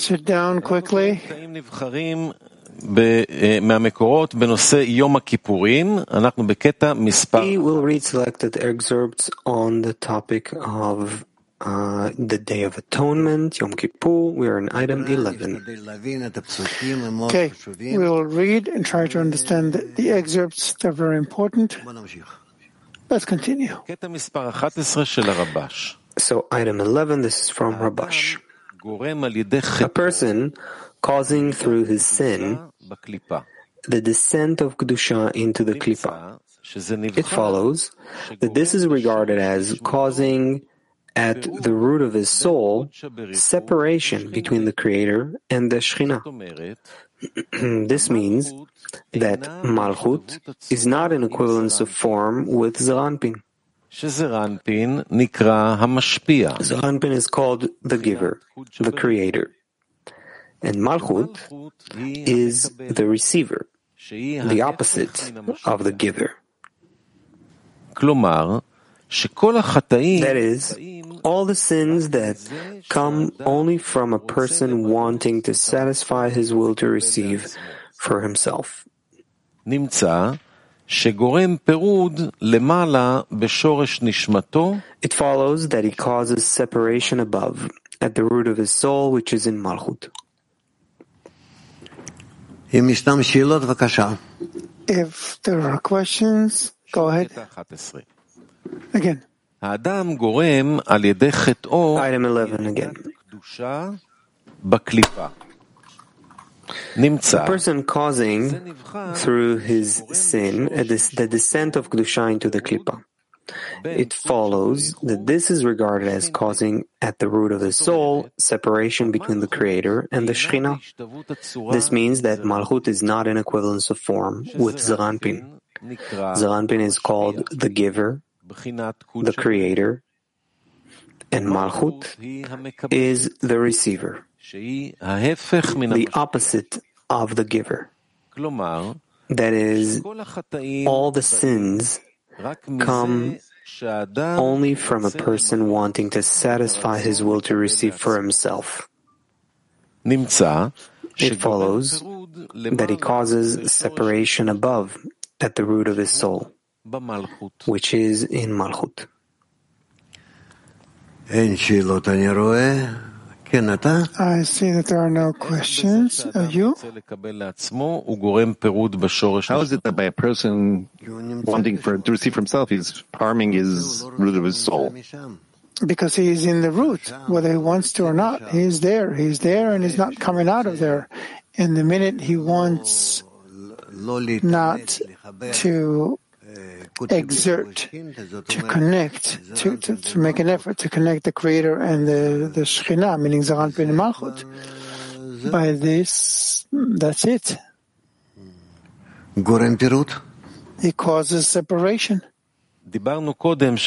sit down quickly. מהמקורות בנושא יום הכיפורים, אנחנו בקטע מספר. We will read selected excerpts on the topic of the Day of Atonement, Yom Kippur. We are in item 11. Okay, we will read and try to understand the excerpts. They're very important. Let's continue. קטע מספר 11 של הרבש. So item 11, this is from Rabash. A person causing through his sin the descent of Kedusha into the Klippa. It follows that this is regarded as causing at the root of his soul separation between the Creator and the Shekhinah. This means that Malchut is not an equivalence of form with Zeranpin. Zeranpin is called the giver, the creator. And Malchut is the receiver, the opposite of the giver. That is, all the sins that come only from a person wanting to satisfy his will to receive for himself. It follows that he causes separation above, at the root of his soul, which is in Malchut. If there are questions, go ahead. Again. Item 11 again. A person causing through his sin the descent of Kedusha into the Klippa. It follows that this is regarded as causing at the root of the soul separation between the Creator and the Shekhinah. This means that Malchut is not an equivalence of form with Zeranpin. Zeranpin is called the giver, the creator, and Malchut is the receiver, the opposite of the giver. That is, all the sins come only from a person wanting to satisfy his will to receive for himself. It follows that he causes separation above, at the root of his soul, which is in Malchut. I see that there are no questions. Are you? How is it that by a person wanting to receive for himself, he's harming his root of his soul? Because he is in the root, whether he wants to or not. He is there. He's there and he's not coming out of there. And the minute he wants not to exert, to connect, to make an effort to connect the Creator and the Shekhinah, meaning Zeranpin and Malchut. By this, that's it. He causes separation. Earlier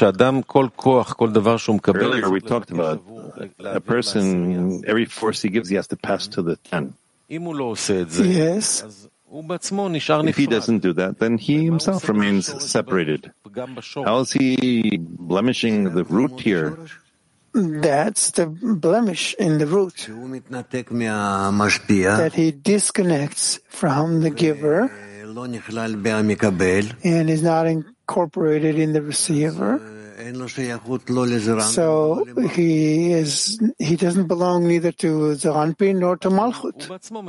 we talked about a person, every force he gives, he has to pass to the 10. Yes. If he doesn't do that, then he himself remains separated. How is he blemishing the root here? That's the blemish in the root. That he disconnects from the giver and is not incorporated in the receiver. So he doesn't belong neither to Zeranpin nor to Malchut.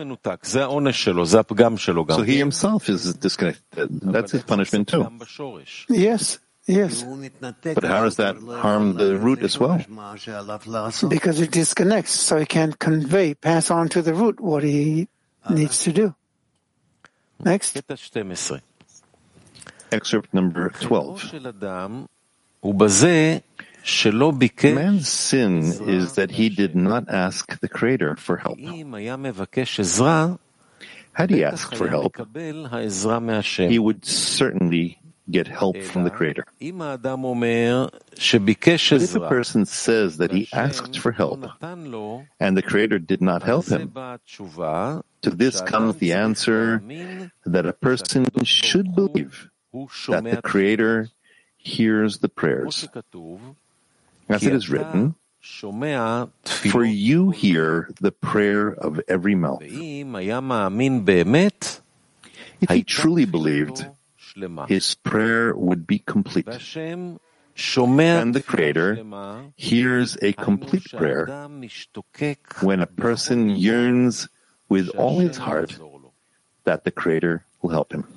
So he himself is disconnected. That's his punishment too. Yes. But how does that harm the root as well? Because it disconnects, so he can't pass on to the root what he needs to do. Next. Excerpt number 12. Man's sin is that he did not ask the Creator for help. Had he asked for help, he would certainly get help from the Creator. But if a person says that he asked for help and the Creator did not help him, to this comes the answer that a person should believe that the Creator hears the prayers. As it is written, For you hear the prayer of every mouth. If he truly believed, his prayer would be complete. And the Creator hears a complete prayer when a person yearns with all his heart that the Creator will help him.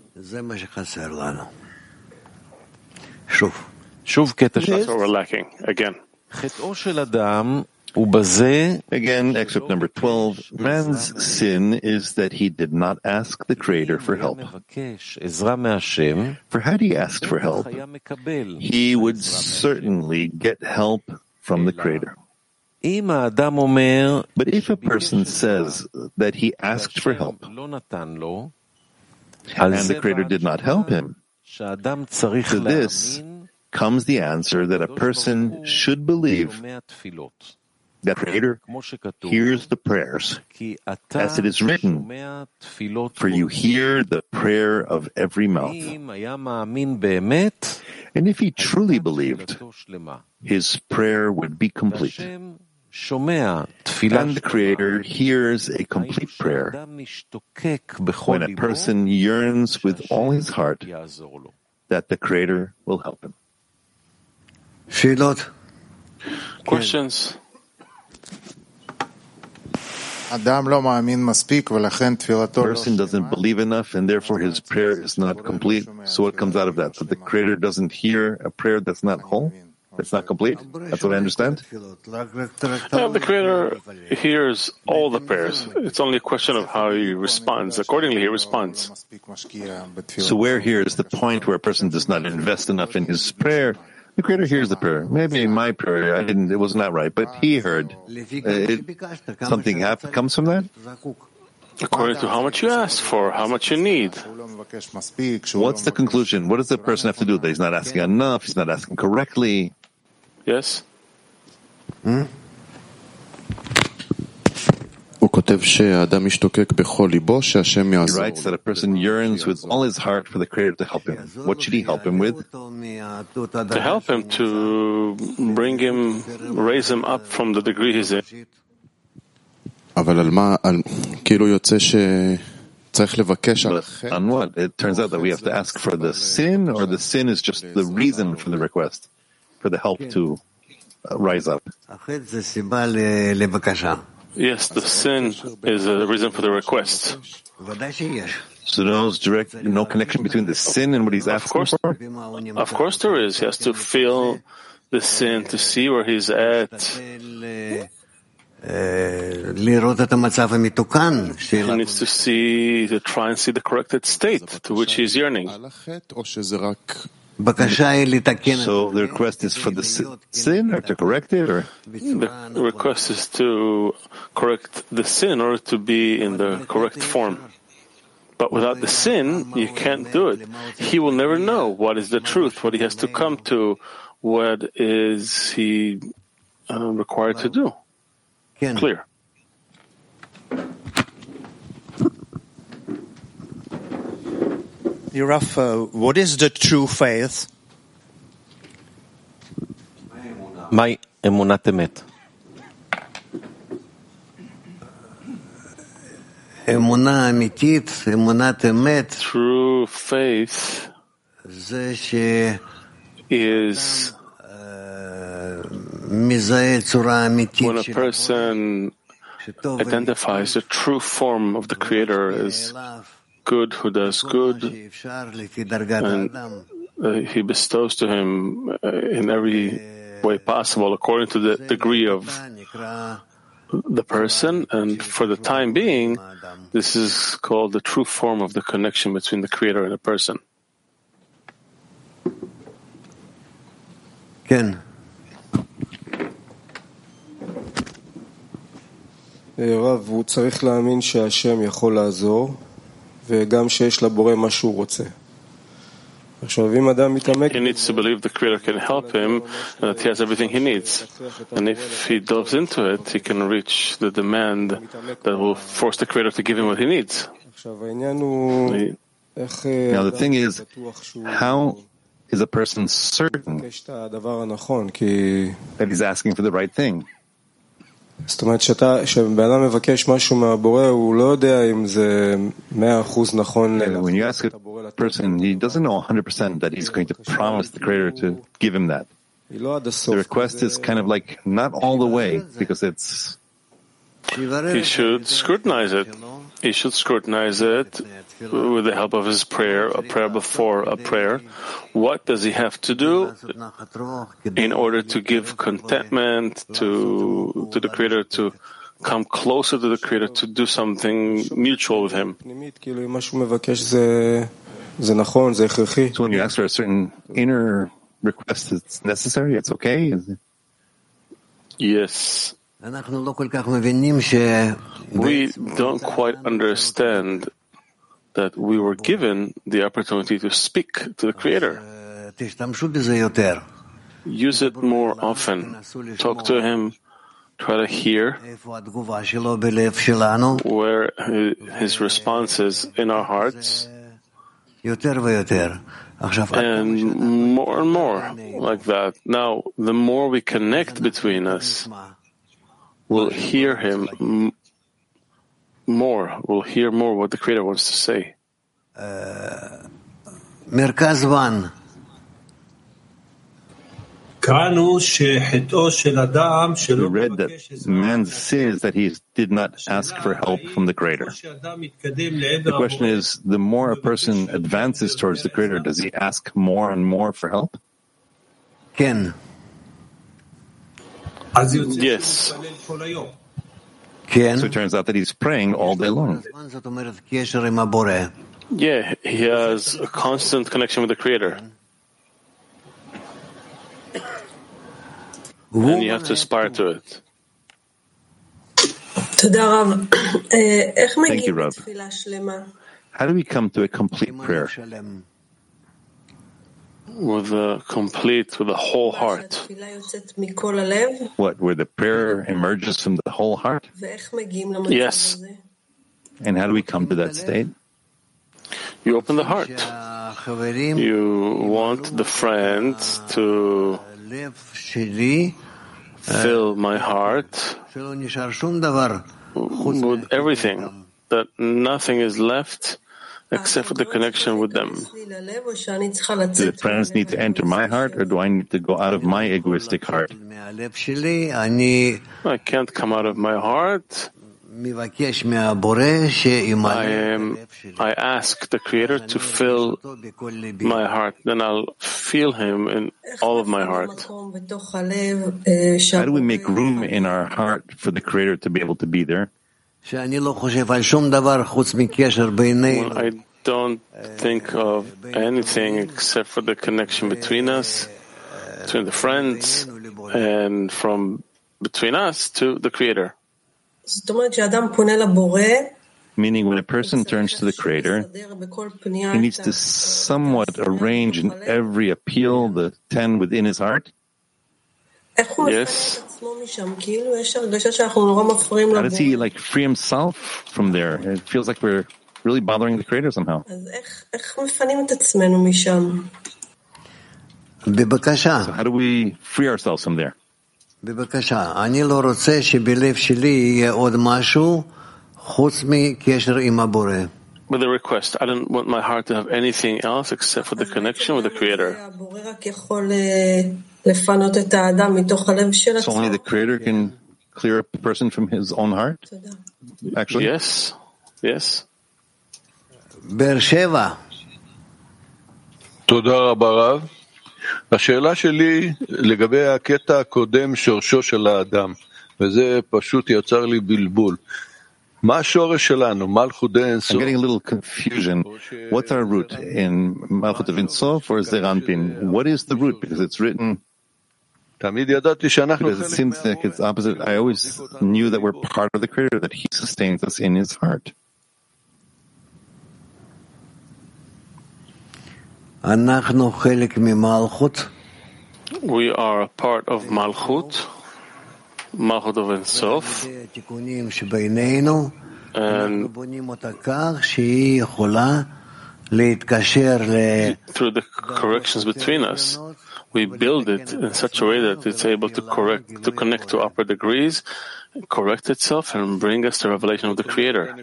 That's what we're lacking again. Again, excerpt number 12. Man's sin is that he did not ask the Creator for help. For had he asked for help, he would certainly get help from the Creator. But if a person says that he asked for help, and the Creator did not help him, to this comes the answer that a person should believe that the Creator hears the prayers, as it is written, for you hear the prayer of every mouth. And if he truly believed, his prayer would be complete. And the Creator hears a complete prayer when a person yearns with all his heart that the Creator will help him. Questions? A person doesn't believe enough, and therefore his prayer is not complete. So what comes out of that? That the Creator doesn't hear a prayer that's not whole? That's not complete? That's what I understand? The Creator hears all the prayers. It's only a question of how he responds. Accordingly, he responds. So where here is the point where a person does not invest enough in his prayer? The Creator hears the prayer. Maybe in my prayer, it was not right, but he heard. Something comes from that? According to how much you asked for, how much you need. What's the conclusion? What does the person have to do? That he's not asking enough, he's not asking correctly. Yes? He writes that a person yearns with all his heart for the Creator to help him. What should he help him with? To help him, to bring him, raise him up from the degree he's in. But on what? It turns out that we have to ask for the sin, or the sin is just the reason for the request, for the help to rise up. Yes, the sin is the reason for the request. So no connection between the sin and what he's asking for? Of course there is. He has to feel the sin, to see where he's at. He needs to try and see the corrected state to which he's yearning. So the request is for the sin, or to correct it, or? The request is to correct the sin in order to be in the correct form. But without the sin, you can't do it. He will never know what is the truth, what he has to come to, what is he required to do. Clear. Rav, what is the true faith? מהי אמונת אמת? אמונה אמיתית, אמונת אמת. True faith is מזהה צורה אמיתית. when a person identifies the true form of the Creator as good, who does good, and he bestows to him in every way possible according to the degree of the person, and for the time being, this is called the true form of the connection between the Creator and the person. Ken. רב, הוא צריך להאמין שהשם יכול לעזור וגם שיש לבורא מה שהוא רוצה. עכשיו, אם אדם מתעמק... He needs to believe the Creator can help him and that he has everything he needs. And if he delves into it, he can reach the demand that will force the Creator to give him what he needs. עכשיו, העניין הוא... Now the thing is, how is a person certain that he's asking for the right thing? זאת אומרת שבן אדם מבקש משהו מהבורא, הוא לא יודע אם זה 100% נכון. When you ask a person, he doesn't know 100% that he's going to promise the Creator to give him that. The request is kind of like not all the way, because it's... He should scrutinize it. He should scrutinize it with the help of his prayer, a prayer before a prayer. What does he have to do in order to give contentment to the Creator, to come closer to the Creator, to do something mutual with Him? So when you ask for a certain inner request, it's necessary, it's okay? Yes. We don't quite understand that we were given the opportunity to speak to the Creator. Use it more often. Talk to Him. Try to hear where His response is in our hearts. And more like that. Now, the more we connect between us, we'll hear Him more. We'll hear more what the Creator wants to say. Merkaz 1. We read that man's sin is that he did not ask for help from the Creator. The question is, the more a person advances towards the Creator, does he ask more and more for help? Ken. Yes. So it turns out that he's praying all day long. Yeah, he has a constant connection with the Creator. And you have to aspire to it. Thank you, Rav. How do we come to a complete prayer? With the whole heart. What, where the prayer emerges from the whole heart? Yes. And how do we come to that state? You open the heart. You want the friend to fill my heart with everything, that nothing is left except for the connection with them. Do the friends need to enter my heart, or do I need to go out of my egoistic heart? I can't come out of my heart. I ask the Creator to fill my heart, then I'll feel Him in all of my heart. How do we make room in our heart for the Creator to be able to be there? When I don't think of anything except for the connection between us, between the friends, and from between us to the Creator. Meaning, when a person turns to the Creator, he needs to somewhat arrange in every appeal the 10 within his heart. Yes. How does he free himself from there? It feels like we're really bothering the Creator somehow. So how do we free ourselves from there? With a request, I don't want my heart to have anything else except for the connection with the Creator. So only the Creator can clear up a person from his own heart? Actually? Yes. Yes. Beersheva. תודה רבה רב. השאלה שלי לגבי הקטע הקודם, שורשו של האדם, וזה פשוט יצר לי בלבול. מה השורש שלנו? מלכות אין סוף? I'm getting a little confusion. What's our root? In Malchut of Ein Sof or Zeir Anpin? What is the root? Because it's written... Because it seems like it's opposite. I always knew that we're part of the Creator, that He sustains us in His heart. We are a part of Malchut, Malchut of Ein Sof, and through the corrections between us, we build it in such a way that it's able to connect to upper degrees, correct itself, and bring us the revelation of the Creator.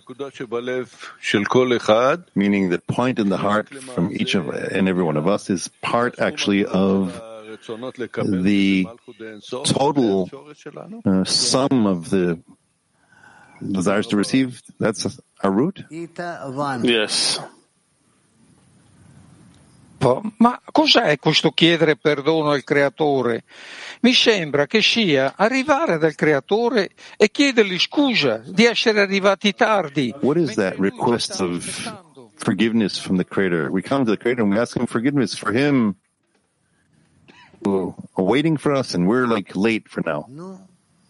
Meaning the point in the heart from each of and every one of us is part actually of the total sum of the desires to receive. That's our root? Yes. Ma cos'è questo chiedere perdono al Creatore? Mi sembra che sia arrivare dal Creatore e chiedergli scusa di essere arrivati tardi. What is that request of forgiveness from the Creator? We come to the Creator and we ask Him forgiveness for Him waiting for us, and we're like late for now. No,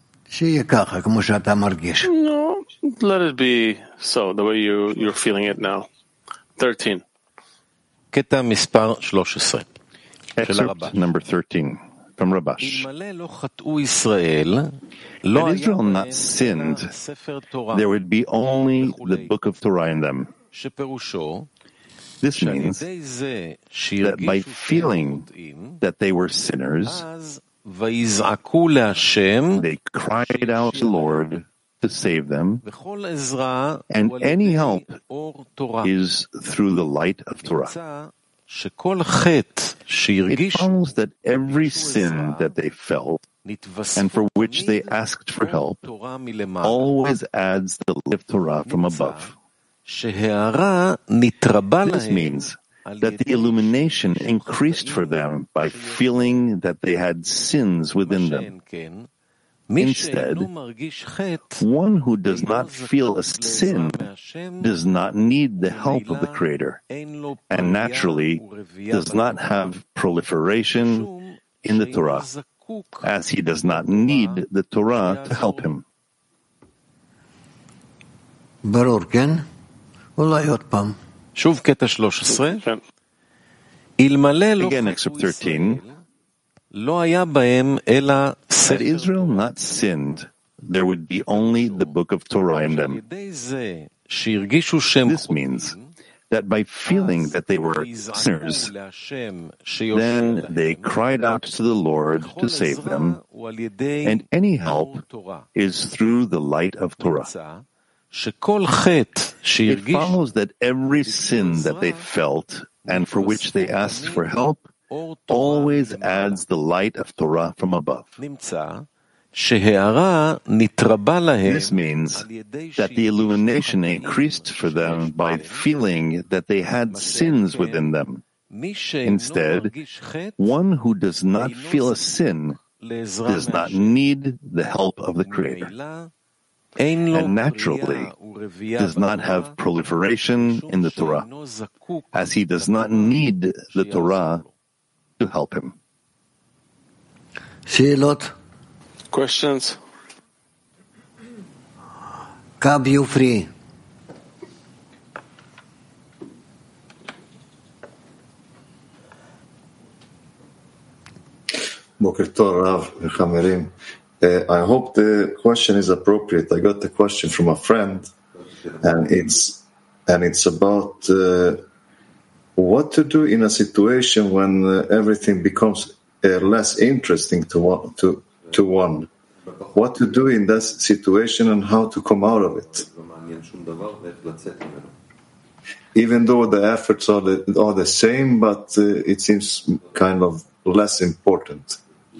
let it be so, the way you're feeling it now. 13. קטע מספר 13. Excerpt number 13 from Rabash. Had Israel not sinned, there would be only the book of Torah in them. This means that by feeling that they were sinners, they cried out to the Lord to save them, and any help is through the light of Torah. It follows that every sin that they felt and for which they asked for help always adds the light of Torah from above. This means that the illumination increased for them by feeling that they had sins within them. Instead, one who does not feel a sin does not need the help of the Creator, and naturally does not have proliferation in the Torah, as he does not need the Torah to help him. שוב קטע 13. Again, excerpt 13. Had Israel not sinned, there would be only the book of Torah in them. This means that by feeling that they were sinners, then they cried out to the Lord to save them, and any help is through the light of Torah. It follows that every sin that they felt and for which they asked for help always adds the light of Torah from above. This means that the illumination increased for them by feeling that they had sins within them. Instead, one who does not feel a sin does not need the help of the Creator, and naturally does not have proliferation in the Torah, as he does not need the Torah to help him. Questions? Cab, you free. Boker Tov, Rav, Chamerim. I hope the question is appropriate. I got the question from a friend, and it's about what to do in a situation when everything becomes less interesting to one. What to do in that situation and how to come out of it. Even though the efforts are the same, but it seems kind of less important.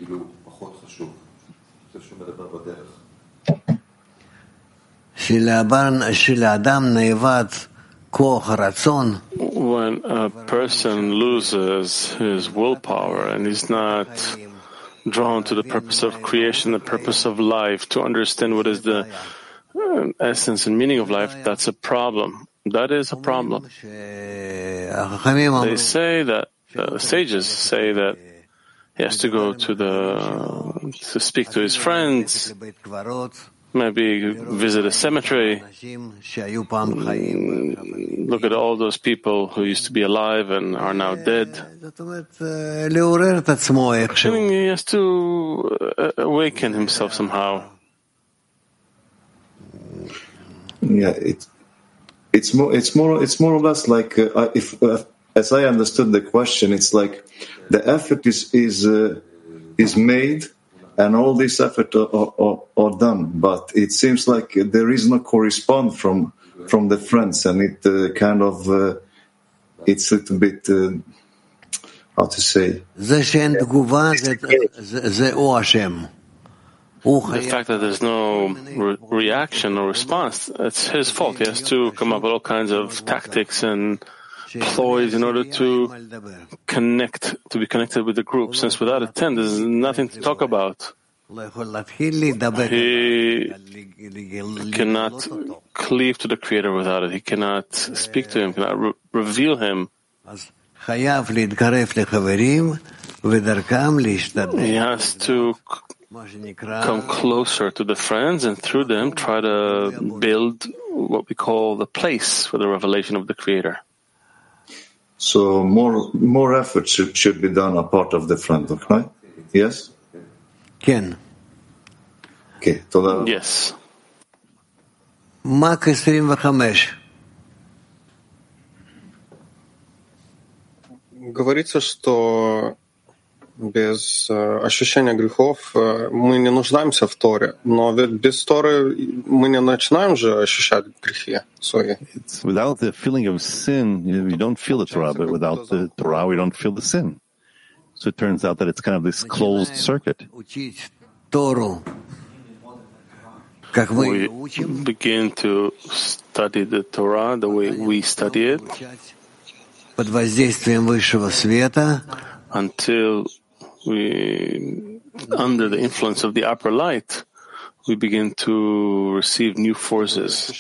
When a person loses his willpower and he's not drawn to the purpose of creation, the purpose of life, to understand what is the essence and meaning of life, that's a problem. That is a problem. They say that, the sages say that he has to go to speak to his friends, maybe visit a cemetery, look at all those people who used to be alive and are now dead. He has to awaken himself somehow. Yeah, it's more or less like if as I understood the question, it's like the effort is made, and all this effort are done, but it seems like there is no correspond from the friends, and it it's a little bit how to say. The fact that there's no reaction or response, it's his fault. He has to come up with all kinds of tactics and ploys in order to be connected with the group. Since without a tent, there's nothing to talk about. He cannot cleave to the Creator without it. He cannot speak to Him, cannot reveal Him. He has to come closer to the friends and through them try to build what we call the place for the revelation of the Creator. So more effort should be done apart of the friend, okay? Yes? Ken. Okay, yes. Мак 25. Говорится, что без ощущения грехов мы не нуждаемся в Торе, но ведь без Торы мы не начинаем же ощущать грехи свои. Without the feeling of sin, we don't feel the Torah, but without the Torah, we don't feel the sin. So it turns out that it's kind of this closed circuit. We begin to study the Torah the way we study it until we, under the influence of the upper light, we begin to receive new forces.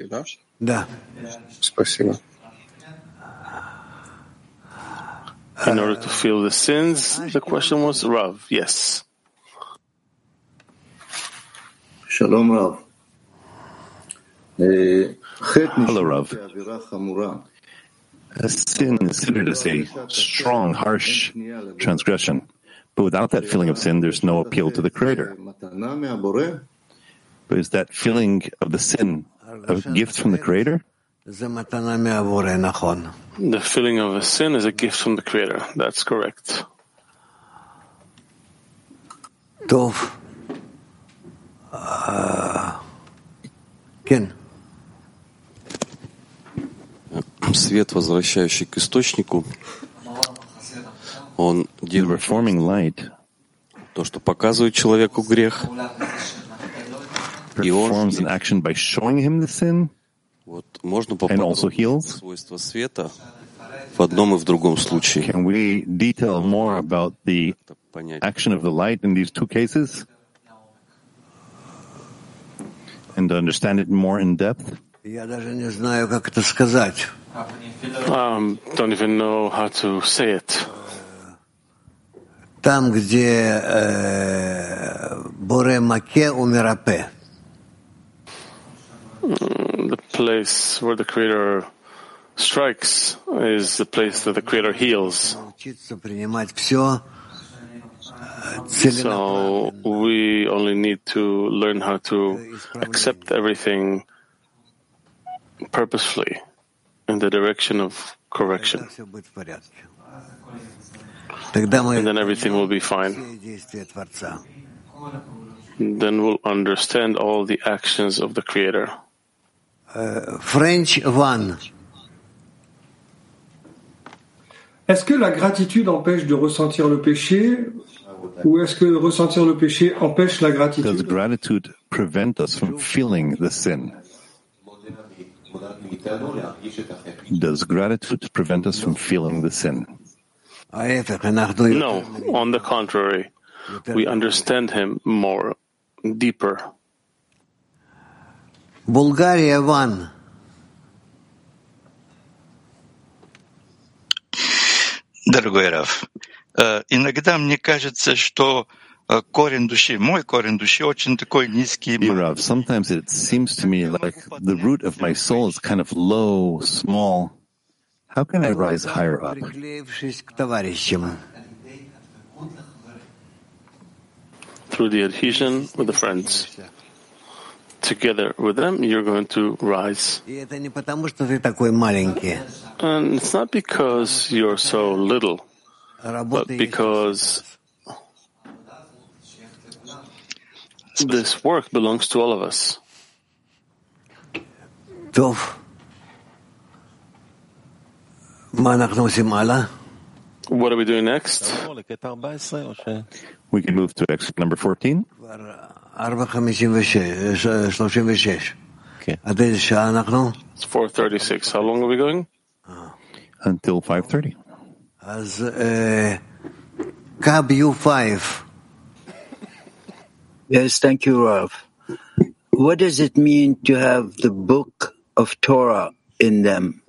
In order to feel the sins, the question was, Rav, yes. Shalom, Rav. Hello, Rav. A sin is considered as a strong, harsh transgression. But without that feeling of sin, there's no appeal to the Creator. But is that feeling of the sin a gift from the Creator? The feeling of a sin is a gift from the Creator. That's correct. Ken. Свет, возвращающий к источнику, он делает то, что показывает человеку грех, и он вот можно попробовать свойства света в одном и в другом случае. Can we detail more about the action of the light in these two cases? And understand it more in depth? Don't even know how to say it. Там, где Боре маке умирапе. The place where the Creator strikes is the place that the Creator heals. So we only need to learn how to accept everything purposefully in the direction of correction. And then everything will be fine. Then we'll understand all the actions of the Creator. French 1. Est-ce que la gratitude empêche de ressentir le péché, ou est-ce que ressentir le péché empêche la gratitude? Does gratitude prevent us from feeling the sin? Does gratitude prevent us from feeling the sin? No, on the contrary, we understand him more, deeper. Bulgaria 1. Дорогой Рав, иногда мне кажется, что корень души, мой корень души очень такой низкий. Rav, sometimes it seems to me like the root of my soul is kind of low, small. How can I rise higher up? Through the adhesion with the friends. together with them, you're going to rise. And it's not because you're so little, but because this work belongs to all of us. What are we doing next? We can move to excerpt number 14. Okay. It's 4:36. How long are we going? Until 5:30. Cab U5. Yes, thank you, Rav. What does it mean to have the book of Torah in them?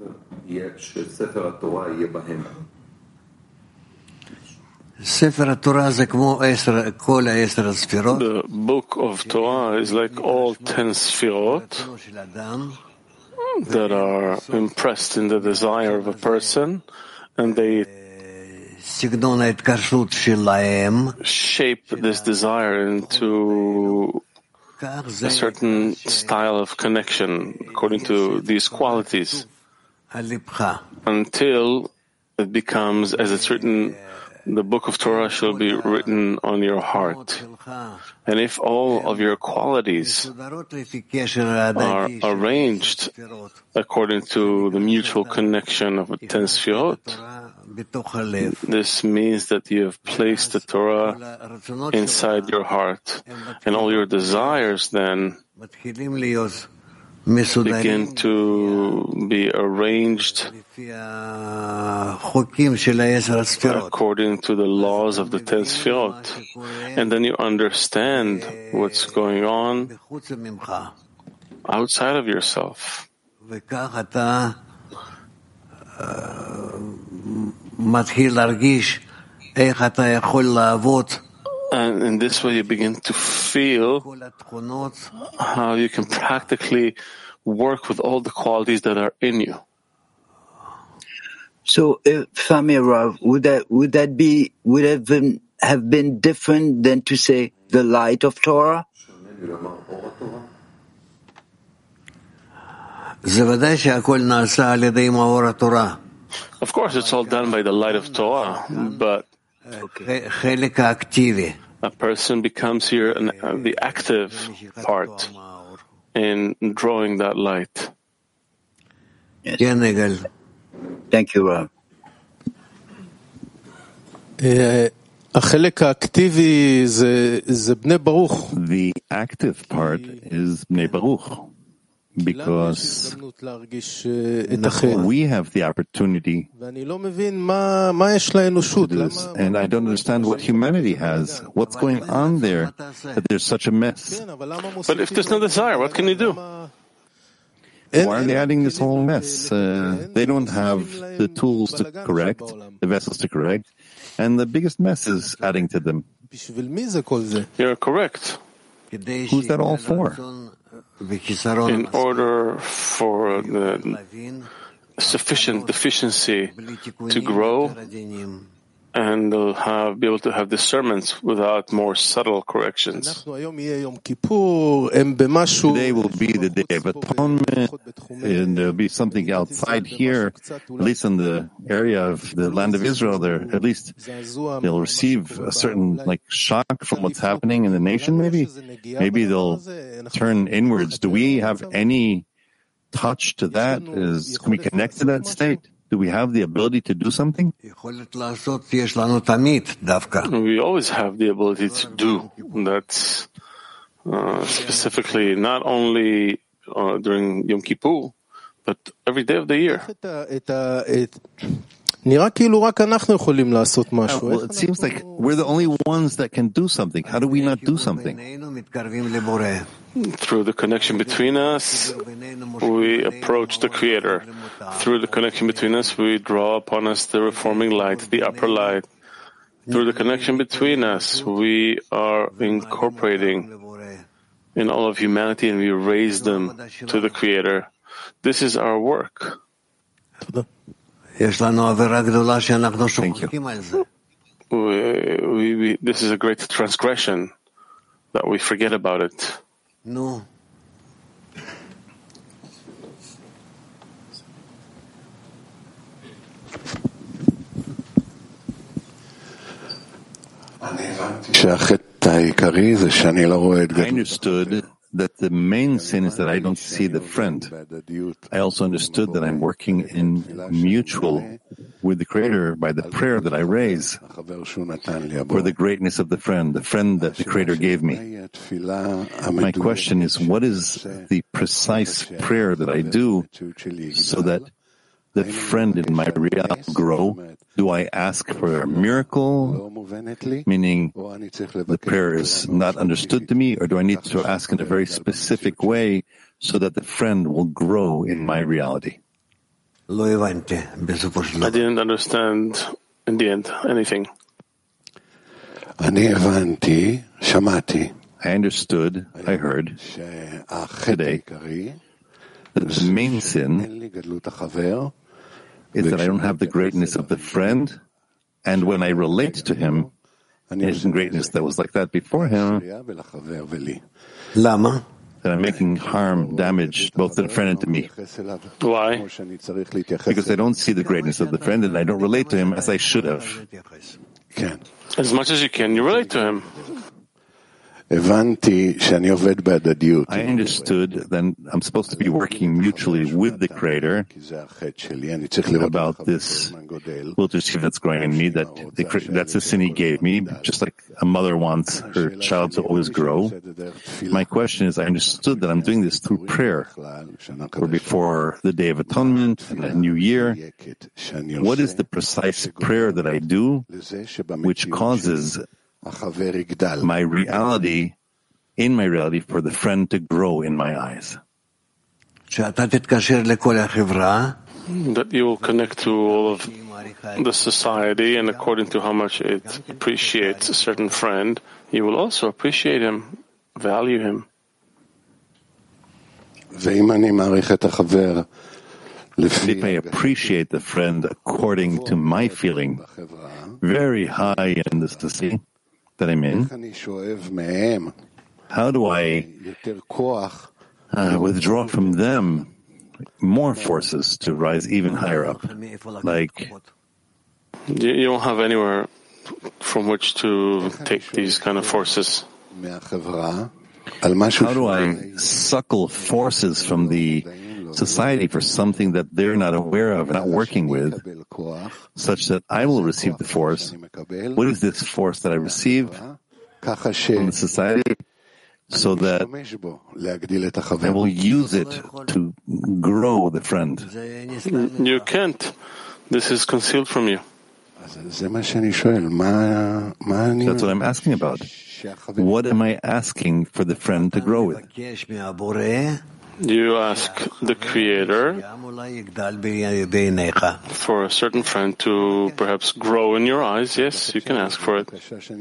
The book of Torah is like all 10 sfirot that are impressed in the desire of a person, and they shape this desire into a certain style of connection according to these qualities until it becomes, as it's written, the book of Torah shall be written on your heart. And if all of your qualities are arranged according to the mutual connection of the 10 sfirot, this means that you have placed the Torah inside your heart, and all your desires then begin to be arranged according to the laws of the 10 sfirot. And then you understand what's going on outside of yourself. And in this way you begin to feel how you can practically work with all the qualities that are in you. So, if I may, Rav, would have been different than to say the light of Torah? Of course, it's all done by the light of Torah, but a person becomes here the active part in drawing that light. Yes. Thank you, Rav. The active part is Bnei Baruch, because we have the opportunity to do this, and I don't understand what humanity has. What's going on there that there's such a mess? But if there's no desire, what can you do? Why are they adding this whole mess? They don't have the tools to correct, the vessels to correct, and the biggest mess is adding to them. You're correct. Who's that all for? In order for the sufficient deficiency to grow, and they'll be able to have discernments without more subtle corrections. Today will be the Day of Atonement, and there'll be something outside here, at least in the area of the land of Israel. There, at least they'll receive a certain shock from what's happening in the nation. Maybe they'll turn inwards. Do we have any touch to that? Can we connect to that state? Do we have the ability to do something? We always have the ability to do. That's specifically not only during Yom Kippur, but every day of the year. Well, it seems like we're the only ones that can do something. How do we not do something? Through the connection between us, we approach the Creator. Through the connection between us, we draw upon us the reforming light, the upper light. Through the connection between us, we are incorporating in all of humanity, and we raise them to the Creator. This is our work. Thank you. This is a great transgression that we forget about it. I understood that the main sin is that I don't see the friend. I also understood that I'm working in mutual with the Creator by the prayer that I raise for the greatness of the friend that the Creator gave me. My question is, what is the precise prayer that I do so that the friend in my reality will grow? Do I ask for a miracle, meaning the prayer is not understood to me, or do I need to ask in a very specific way so that the friend will grow in my reality? I didn't understand in the end anything. I understood, I heard today that the main sin is that I don't have the greatness of the friend, and when I relate to him, his greatness that was like that before him, that I'm making harm, damage, both to the friend and to me. Why? Because I don't see the greatness of the friend, and I don't relate to him as I should have. As much as you can, you relate to him. I understood that I'm supposed to be working mutually with the Creator about this wilted that's growing in me, that's the sin He gave me, just like a mother wants her child to always grow. My question is, I understood that I'm doing this through prayer, or before the Day of Atonement and the New Year. What is the precise prayer that I do which causes my reality for the friend to grow in my eyes? That you will connect to all of the society, and according to how much it appreciates a certain friend, you will also appreciate him, value him. If I appreciate the friend according to my feeling, very high in the society that I'm in, how do I withdraw from them more forces to rise even higher up? Like, you don't have anywhere from which to take these kind of forces. How do I suckle forces from the society for something that they're not aware of, not working with, such that I will receive the force? What is this force that I receive from the society, so that I will use it to grow the friend? You can't. This is concealed from you. That's what I'm asking about. What am I asking for the friend to grow with? You ask the Creator for a certain friend to perhaps grow in your eyes. Yes, you can ask for it.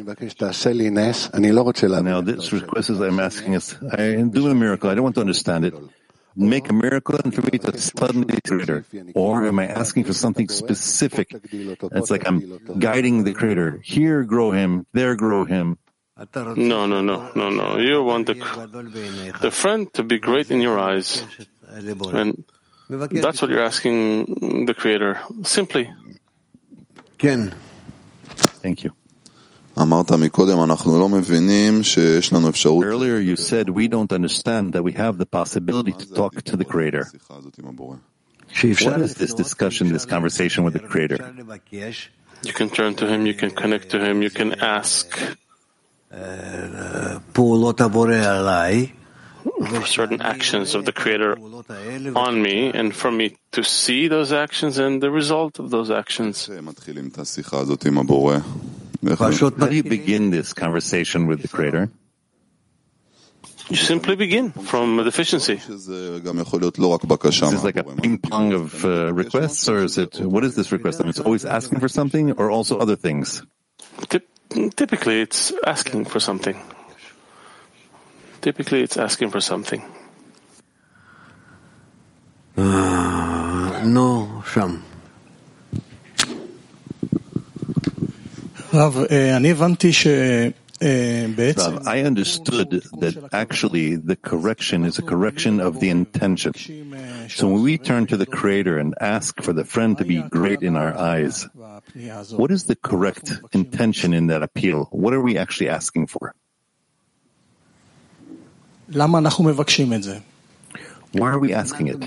Now, this request is I'm asking is, I do a miracle. I don't want to understand it. Make a miracle and for me to suddenly be Creator. Or am I asking for something specific? It's like I'm guiding the Creator. Here, grow him. There, grow him. No. You want the friend to be great in your eyes. And that's what you're asking the Creator. Simply. Thank you. Earlier you said we don't understand that we have the possibility to talk to the Creator. What is this discussion, this conversation with the Creator? You can turn to Him, you can connect to Him, you can ask for certain actions of the Creator on me, and for me to see those actions and the result of those actions. How do you begin this conversation with the Creator? You simply begin from a deficiency. Is this like a ping pong of requests, or what is this request? I mean, it's always asking for something, or also other things? Typically, it's asking for something. No, Sham. Rav, I understood that actually the correction is a correction of the intention. So when we turn to the Creator and ask for the friend to be great in our eyes, what is the correct intention in that appeal? What are we actually asking for? Why are we asking it?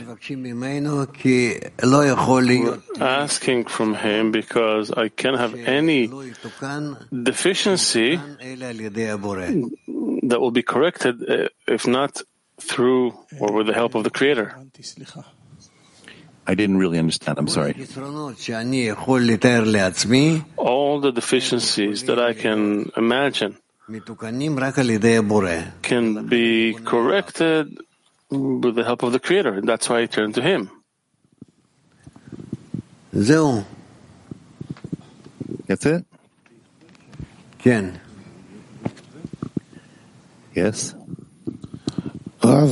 We're asking from him because I can't have any deficiency that will be corrected if not through or with the help of the Creator. I didn't really understand. I'm sorry. All the deficiencies that I can imagine can be corrected with the help of the Creator. That's why I turn to Him. That's it? Ken. Yes. How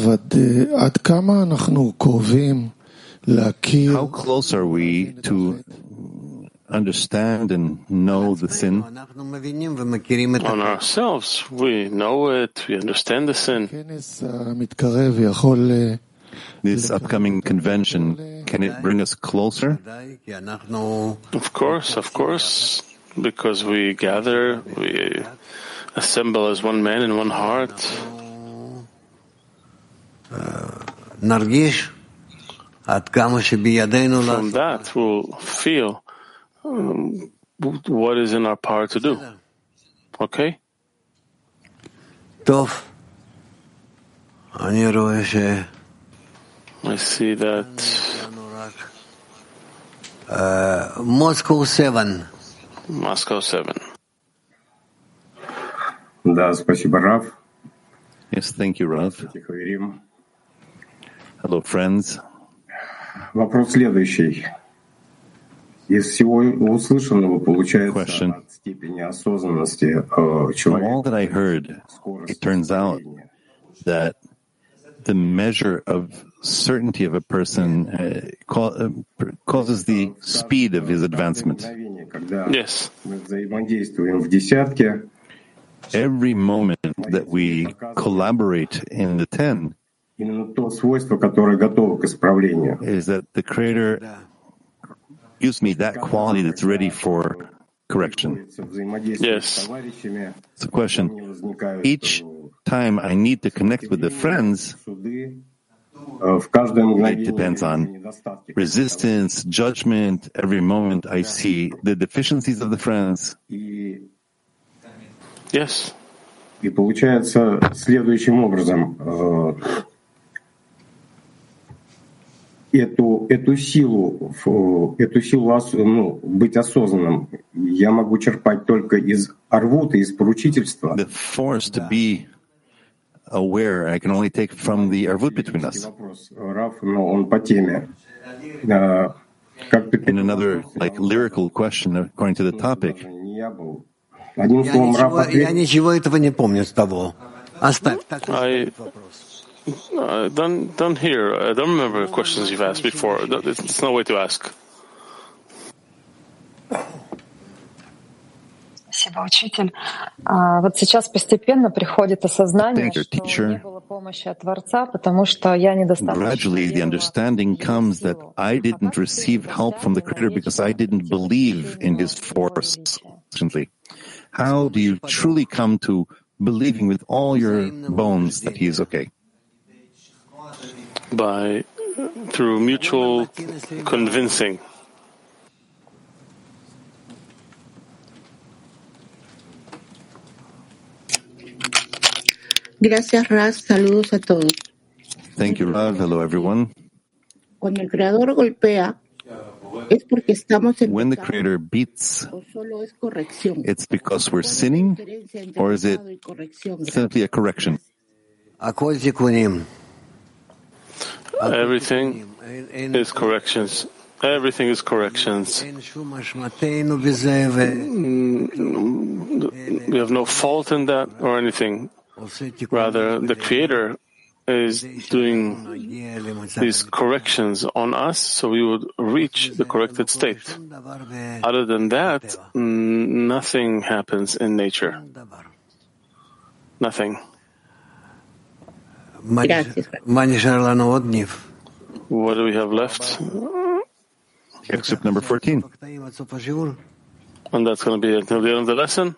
close are we to understand and know the sin? On ourselves, we know it, we understand the sin. This upcoming convention, can it bring us closer? Of course, because we gather, we assemble as one man in one heart. From that, we'll feel what is in our power to do. Okay? I see that Moscow 7. Да, спасибо, Рав. Yes, thank you, Rav. Hello, friends. Вопрос следующий. Из всего услышанного получается от степени осознанности человека. From all that I heard, it turns out that the measure of certainty of a person causes the speed of his advancement. Yes. Мы взаимодействуем в десятке. Every moment that we collaborate in the 10 именно то свойство, которое готово к исправлению. Is that the Creator gives me that quality that's ready for correction. Yes. It's a question. Each time I need to connect with the friends, it depends on resistance, judgment. Every moment I see the deficiencies of the friends. Yes. И получается следующим образом. Эту силу быть осознанным я могу черпать только из арвута, из поручительства. The force to be aware I can only take from the arvut between us. Раф, но он по теме. In another lyrical question according to the topic. Одним словом, Раф ответил. Я ничего этого не помню с того. Оставь. Don't hear. I don't remember questions you've asked before. It's no way to ask. Спасибо, учитель. Вот сейчас постепенно приходит осознание, что не было помощи от Творца, потому что я недостаточно. Gradually, the understanding comes that I didn't receive help from the Creator because I didn't believe in His force sufficiently. How do you truly come to believing with all your bones that He is okay? Through mutual convincing. Gracias, Raz. Saludos a todos. Thank you, Rav. Hello, everyone. Cuando el Creador golpea, es porque estamos en when the Creator beats, it's because we're sinning, or is it simply a correction? Everything is corrections. Everything is corrections. We have no fault in that or anything. Rather, the Creator is doing these corrections on us so we would reach the corrected state. Other than that, nothing happens in nature. Nothing. What do we have left? Excerpt number 14. And that's going to be until the end of the lesson?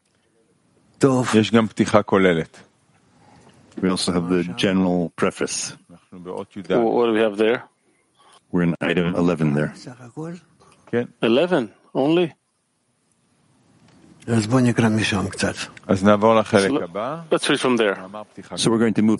We also have the general preface. What do we have there? We're in item 11 there. 11 only? אז בוא נקרא משם קצת. Let's read from there. So we're going to move